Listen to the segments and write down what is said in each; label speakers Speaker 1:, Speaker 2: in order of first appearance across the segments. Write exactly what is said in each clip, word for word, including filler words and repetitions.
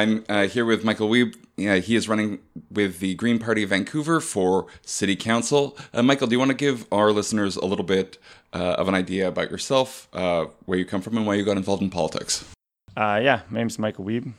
Speaker 1: I'm uh, here with Michael Wiebe. Uh, he is running with the Green Party of Vancouver for City Council. Uh, Michael, do you want to give our listeners a little bit uh, of an idea about yourself, uh, where you come from, and why you got involved in politics?
Speaker 2: Uh, yeah, my name's Michael Wiebe.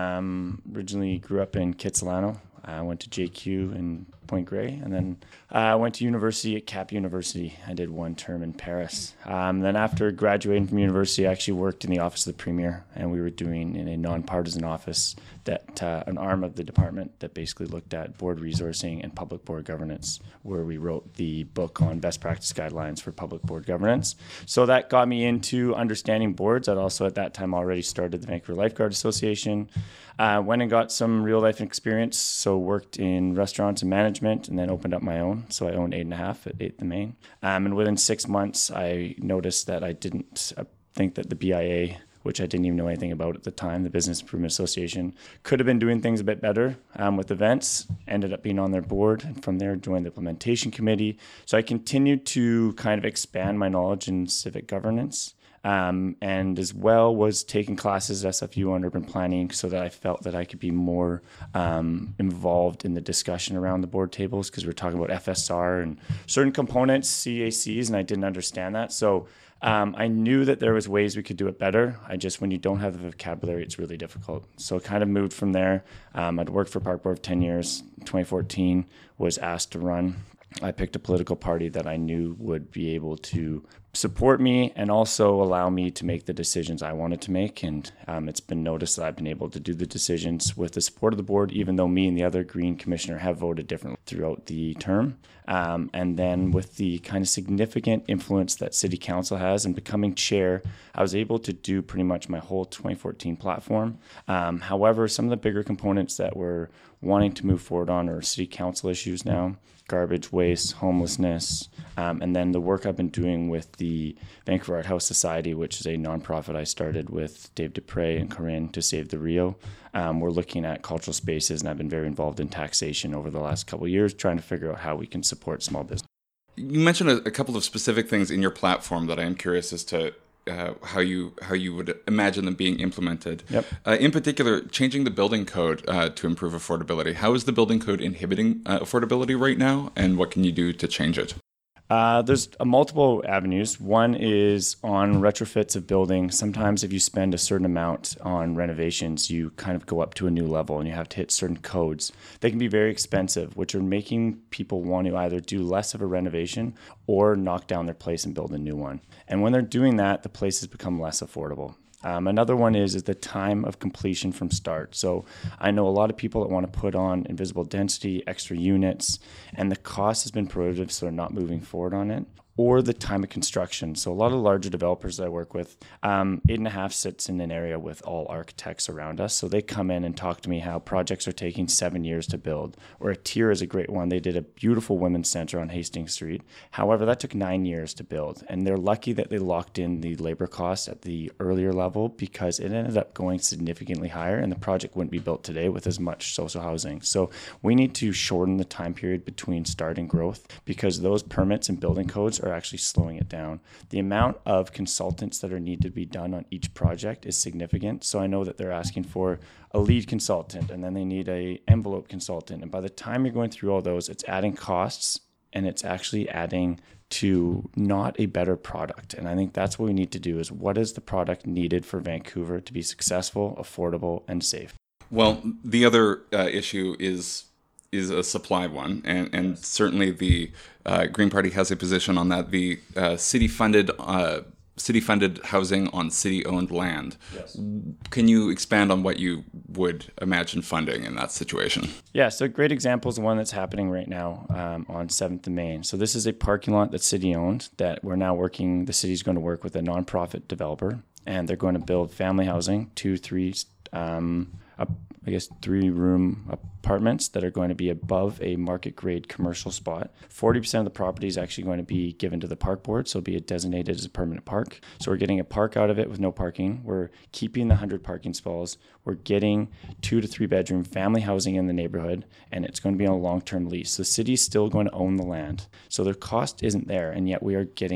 Speaker 2: Um, originally grew up in Kitsilano. I went to J Q in Point Grey, and then I uh, went to university at Cap University. I did one term in Paris. Um, then after graduating from university, I actually worked in the office of the Premier, and we were doing in a nonpartisan office that uh, an arm of the department that basically looked at board resourcing and public board governance, where we wrote the book on best practice guidelines for public board governance. So that got me into understanding boards. I'd also at that time already started the Vancouver Lifeguard Association. Uh, went and got some real life experience, so worked in restaurants and management, and then opened up my own. So I own eight and a half at eighth and Main. Um, and within six months, I noticed that I didn't uh, think that the B I A, which I didn't even know anything about at the time, the Business Improvement Association, could have been doing things a bit better um, with events. Ended up being on their board, and from there joined the implementation committee. So I continued to kind of expand my knowledge in civic governance. Um, and as well was taking classes at S F U on urban planning so that I felt that I could be more um, involved in the discussion around the board tables, because we were talking about F S R and certain components, C A Cs, and I didn't understand that. So um, I knew that there was ways we could do it better. I just, when you don't have the vocabulary, it's really difficult. So kind of moved from there. Um, I'd worked for Park Board for ten years. twenty fourteen was asked to run. I picked a political party that I knew would be able to support me and also allow me to make the decisions I wanted to make. And um, it's been noticed that I've been able to do the decisions with the support of the board, even though me and the other Green Commissioner have voted differently throughout the term. Um, and then with the kind of significant influence that City Council has and becoming chair, I was able to do pretty much my whole twenty fourteen platform. Um, however, some of the bigger components that we're wanting to move forward on are City Council issues now. Garbage, waste, homelessness, um, and then the work I've been doing with the Vancouver Art House Society, which is a nonprofit I started with Dave Dupre and Corinne to save the Rio. Um, we're looking at cultural spaces, and I've been very involved in taxation over the last couple of years, trying to figure out how we can support small business.
Speaker 1: You mentioned a, a couple of specific things in your platform that I am curious as to Uh, how you how you would imagine them being implemented.
Speaker 2: Yep.
Speaker 1: Uh, in particular, changing the building code uh, to improve affordability. How is the building code inhibiting uh, affordability right now, and what can you do to change it?
Speaker 2: Uh, there's uh, multiple avenues. One is on retrofits of buildings. Sometimes if you spend a certain amount on renovations, you kind of go up to a new level and you have to hit certain codes. They can be very expensive, which are making people want to either do less of a renovation or knock down their place and build a new one. And when they're doing that, the places become less affordable. Um, another one is, is the time of completion from start. So I know a lot of people that want to put on invisible density, extra units, and the cost has been prohibitive, so they're not moving forward on it. Or the time of construction. So a lot of larger developers that I work with, um, eight and a half sits in an area with all architects around us. So they come in and talk to me how projects are taking seven years to build. Or a tier is a great one. They did a beautiful women's center on Hastings Street. However, that took nine years to build. And they're lucky that they locked in the labor costs at the earlier level, because it ended up going significantly higher and the project wouldn't be built today with as much social housing. So we need to shorten the time period between start and growth, because those permits and building codes are actually slowing it down. The amount of consultants that are needed to be done on each project is significant. So I know that they're asking for a lead consultant, and then they need a envelope consultant. And by the time you're going through all those, it's adding costs, and it's actually adding to not a better product. And I think that's what we need to do, is what is the product needed for Vancouver to be successful, affordable, and safe?
Speaker 1: Well, the other uh, issue is is a supply one, and, and certainly the uh, Green Party has a position on that. The uh, city-funded uh, city-funded housing on city-owned land.
Speaker 2: Yes.
Speaker 1: Can you expand on what you would imagine funding in that situation?
Speaker 2: Yeah, so a great example is the one that's happening right now um, on seventh and Main. So this is a parking lot that's city-owned that we're now working, the city's going to work with a nonprofit developer, and they're going to build family housing, two, three, um, up, I guess, three-room apartments that are going to be above a market-grade commercial spot. forty percent of the property is actually going to be given to the park board, so it'll be designated as a permanent park. So we're getting a park out of it with no parking. We're keeping the one hundred parking stalls. We're getting two to three bedroom family housing in the neighborhood, and it's going to be on a long-term lease. The city's still going to own the land. So the cost isn't there, and yet we are getting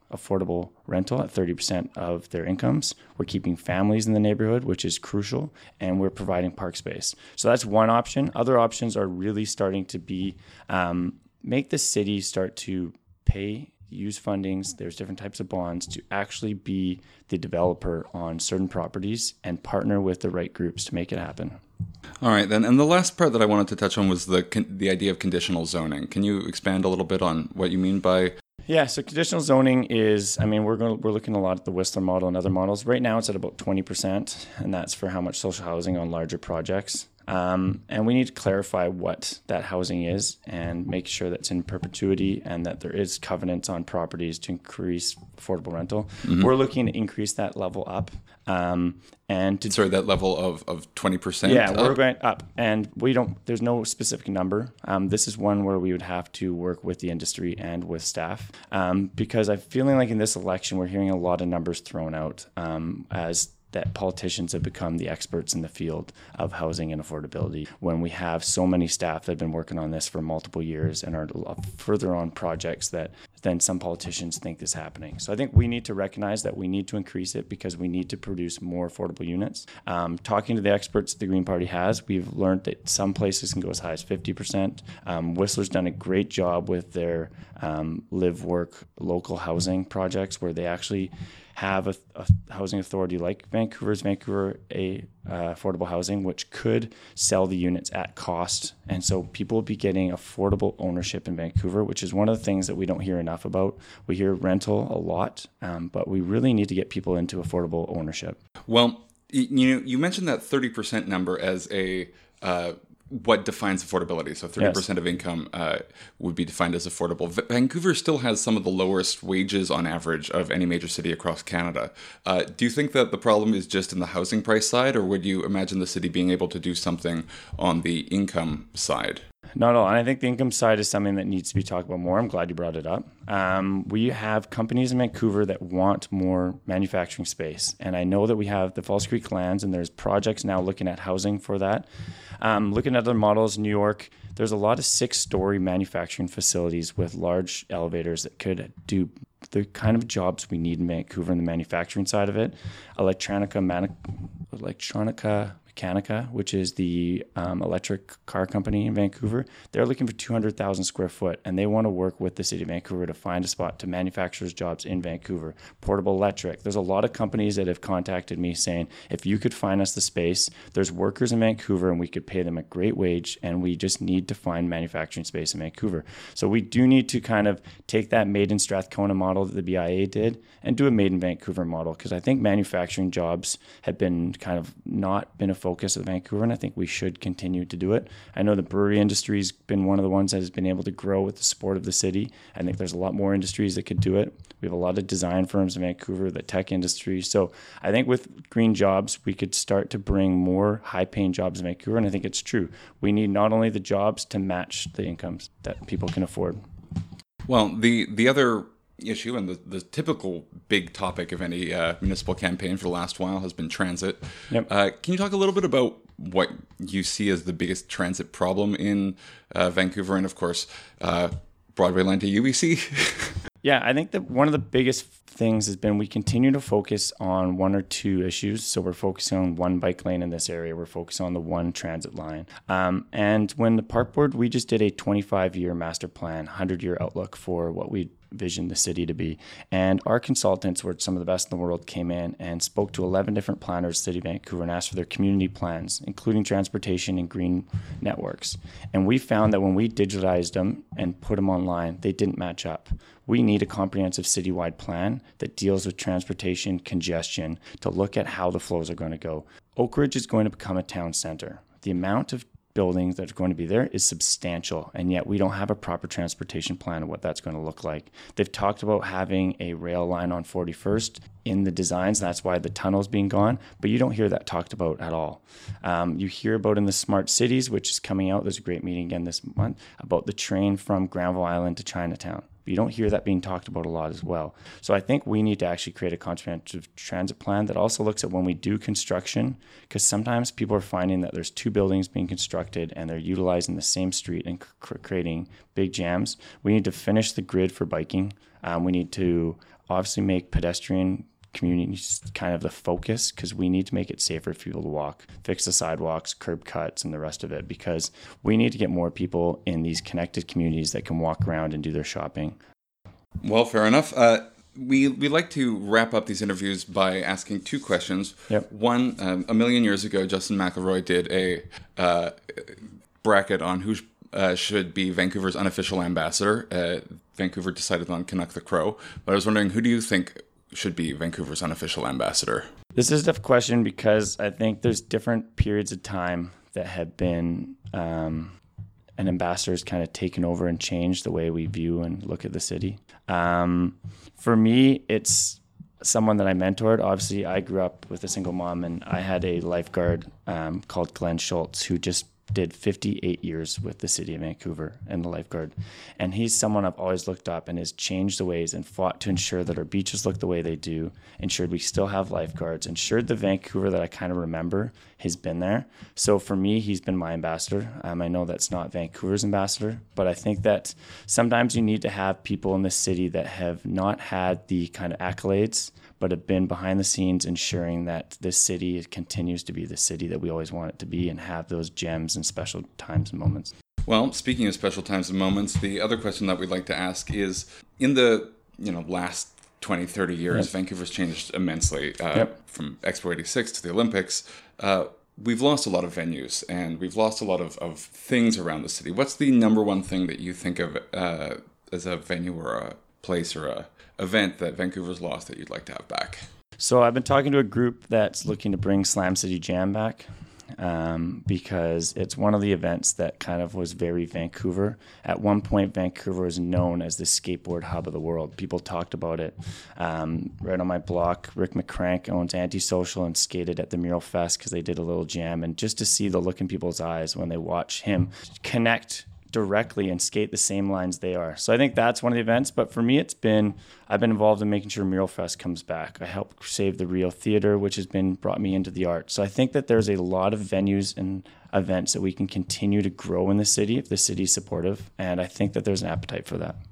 Speaker 2: affordable rental at thirty percent of their incomes. We're keeping families in the neighborhood, which is crucial, and we're providing park space. So that's one option. Other options are really starting to be um, make the city start to pay, use fundings, there's different types of bonds to actually be the developer on certain properties and partner with the right groups to make it happen.
Speaker 1: All right, then. And the last part that I wanted to touch on was the con- the idea of conditional zoning. Can you expand a little bit on what you mean by?
Speaker 2: Yeah, so conditional zoning is, I mean, we're going, we're looking a lot at the Whistler model and other models. Right now, it's at about twenty percent, and that's for how much social housing on larger projects. Um, and we need to clarify what that housing is and make sure that's in perpetuity and that there is covenants on properties to increase affordable rental. Mm-hmm. We're looking to increase that level up. Um, and to,
Speaker 1: Sorry, that level of, of twenty percent?
Speaker 2: Yeah,
Speaker 1: up?
Speaker 2: we're going up. And we don't, there's no specific number. Um, this is one where we would have to work with the industry and with staff. Um, because I'm feeling like in this election, we're hearing a lot of numbers thrown out um, as that politicians have become the experts in the field of housing and affordability when we have so many staff that have been working on this for multiple years and are further on projects that then some politicians think is happening. So I think we need to recognize that we need to increase it because we need to produce more affordable units. Um, talking to the experts the Green Party has, we've learned that some places can go as high as fifty percent. Um, Whistler's done a great job with their um, live, work, local housing projects where they actually have a, a housing authority like Vancouver's Vancouver a uh, affordable housing, which could sell the units at cost, and so people will be getting affordable ownership in Vancouver, which is one of the things that we don't hear enough about. We hear rental a lot, um, but we really need to get people into affordable ownership.
Speaker 1: Well, you know, you mentioned that thirty percent number as a uh, what defines affordability. So thirty percent yes. of income uh, would be defined as affordable. V- Vancouver still has some of the lowest wages on average of any major city across Canada. Uh, do you think that the problem is just in the housing price side, or would you imagine the city being able to do something on the income side?
Speaker 2: Not at all. And I think the income side is something that needs to be talked about more. I'm glad you brought it up. Um, we have companies in Vancouver that want more manufacturing space. And I know that we have the Falls Creek lands, and there's projects now looking at housing for that. Um, looking at other models, New York, there's a lot of six-story manufacturing facilities with large elevators that could do the kind of jobs we need in Vancouver in the manufacturing side of it. Electronica, Mani- Electronica Mechanica, which is the um, electric car company in Vancouver, they're looking for two hundred thousand square foot, and they want to work with the city of Vancouver to find a spot to manufacture jobs in Vancouver. Portable Electric, there's a lot of companies that have contacted me saying, if you could find us the space, there's workers in Vancouver and we could pay them a great wage, and we just need to find manufacturing space in Vancouver. So we do need to kind of take that Made in Strathcona model that the B I A did and do a Made in Vancouver model, because I think manufacturing jobs have been kind of not been a focus of Vancouver, and I think we should continue to do it. I know the brewery industry has been one of the ones that has been able to grow with the support of the city. I think there's a lot more industries that could do it. We have a lot of design firms in Vancouver, the tech industry. So I think with green jobs, we could start to bring more high-paying jobs in Vancouver, and I think it's true. We need not only the jobs to match the incomes that people can afford.
Speaker 1: Well, the, the other issue and the, the typical big topic of any uh, municipal campaign for the last while has been transit.
Speaker 2: Yep.
Speaker 1: Uh, can you talk a little bit about what you see as the biggest transit problem in uh, Vancouver, and of course, uh, Broadway line to U B C?
Speaker 2: Yeah, I think that one of the biggest things has been we continue to focus on one or two issues. So we're focusing on one bike lane in this area. We're focusing on the one transit line. Um, and when the park board, we just did a twenty-five year master plan, one hundred year outlook for what we vision the city to be. And our consultants, were some of the best in the world, came in and spoke to eleven different planners in the city of Vancouver and asked for their community plans, including transportation and green networks. And we found that when we digitized them and put them online, they didn't match up. We need a comprehensive citywide plan that deals with transportation congestion to look at how the flows are going to go. Oak Ridge is going to become a town center. The amount of buildings that are going to be there is substantial, and yet we don't have a proper transportation plan of what that's going to look like. They've talked about having a rail line on forty-first in the designs. That's why the tunnel's being gone, but you don't hear that talked about at all. Um, you hear about in the smart cities, which is coming out. There's a great meeting again this month about the train from Granville Island to Chinatown. But you don't hear that being talked about a lot as well. So I think we need to actually create a comprehensive transit plan that also looks at when we do construction, because sometimes people are finding that there's two buildings being constructed and they're utilizing the same street and cr- creating big jams. We need to finish the grid for biking. Um, we need to obviously make pedestrian communities kind of the focus, because we need to make it safer for people to walk, fix the sidewalks, curb cuts, and the rest of it, because we need to get more people in these connected communities that can walk around and do their shopping.
Speaker 1: Well, fair enough. Uh, we we like to wrap up these interviews by asking two questions.
Speaker 2: Yep.
Speaker 1: One, um, a million years ago, Justin McElroy did a uh, bracket on who uh, should be Vancouver's unofficial ambassador. Uh, Vancouver decided on Canuck the Crow. But I was wondering, who do you think should be Vancouver's unofficial ambassador?
Speaker 2: This is a tough question, because I think there's different periods of time that have been um, an ambassador has kind of taken over and changed the way we view and look at the city. Um, for me, it's someone that I mentored. Obviously, I grew up with a single mom, and I had a lifeguard um, called Glenn Schultz, who just did fifty-eight years with the city of Vancouver and the lifeguard. And he's someone I've always looked up and has changed the ways and fought to ensure that our beaches look the way they do, ensured we still have lifeguards, ensured the Vancouver that I kind of remember has been there. So for me, he's been my ambassador. Um, I know that's not Vancouver's ambassador, but I think that sometimes you need to have people in the city that have not had the kind of accolades, but have been behind the scenes ensuring that this city continues to be the city that we always want it to be, and have those gems and special times and moments.
Speaker 1: Well, speaking of special times and moments, the other question that we'd like to ask is, in the you know last twenty, thirty years, yep. Vancouver's changed immensely, uh, yep. from Expo eighty-six to the Olympics. Uh, we've lost a lot of venues, and we've lost a lot of, of things around the city. What's the number one thing that you think of uh, as a venue or a place or a event that Vancouver's lost that you'd like to have back?
Speaker 2: So I've been talking to a group that's looking to bring Slam City Jam back, um, because it's one of the events that kind of was very Vancouver. At one point, Vancouver was known as the skateboard hub of the world. People talked about it. Um, right on my block, Rick McCrank owns Antisocial and skated at the Mural Fest because they did a little jam. And just to see the look in people's eyes when they watch him connect directly and skate the same lines they are. So I think that's one of the events. But for me, it's been, I've been involved in making sure Mural Fest comes back. I helped save the Rio Theater, which has been brought me into the art. So I think that there's a lot of venues and events that we can continue to grow in the city if the city's supportive. And I think that there's an appetite for that.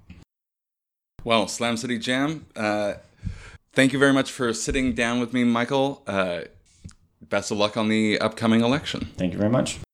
Speaker 1: Well, Slam City Jam, uh, thank you very much for sitting down with me, Michael. Uh, best of luck on the upcoming election.
Speaker 2: Thank you very much.